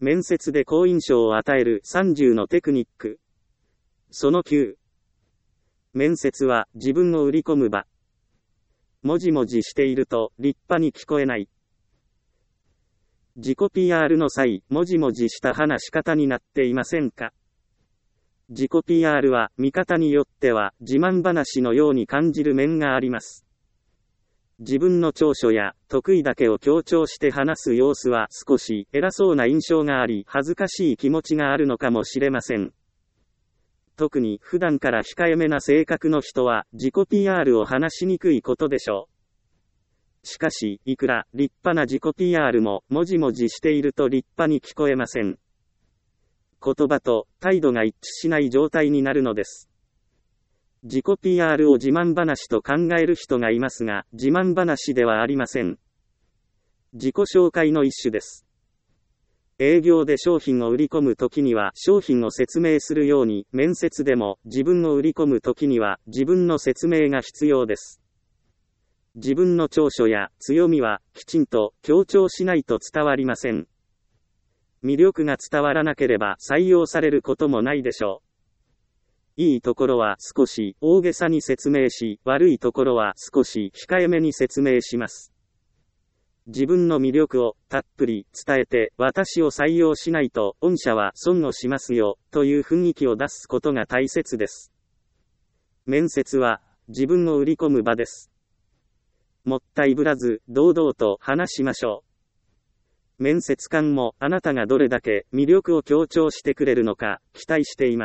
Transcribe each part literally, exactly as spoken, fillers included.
面接で好印象を与えるさんじゅうのテクニック。そのきゅう。面接は自分を売り込む場。もじもじしていると立派に聞こえない。自己 ピーアール の際、もじもじした話し方になっていませんか？自己 ピーアール は見方によっては自慢話のように感じる面があります。自分の長所や得意だけを強調して話す様子は少し偉そうな印象があり、恥ずかしい気持ちがあるのかもしれません。特に普段から控えめな性格の人は自己 ピーアール を話しにくいことでしょう。しかし、いくら立派な自己 ピーアール ももじもじしていると立派に聞こえません。言葉と態度が一致しない状態になるのです。自己 ピーアール を自慢話と考える人がいますが、自慢話ではありません。自己紹介の一種です。営業で商品を売り込むときには商品を説明するように、面接でも自分を売り込むときには自分の説明が必要です。自分の長所や強みはきちんと強調しないと伝わりません。魅力が伝わらなければ採用されることもないでしょう。いいところは少し大げさに説明し、悪いところは少し控えめに説明します。自分の魅力をたっぷり伝えて、私を採用しないと御社は損をしますよという雰囲気を出すことが大切です。面接は自分を売り込む場です。もったいぶらず堂々と話しましょう。面接官もあなたがどれだけ魅力を強調してくれるのか期待しています。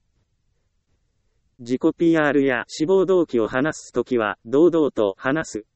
自己 ピーアール や志望動機を話すときは堂々と話す。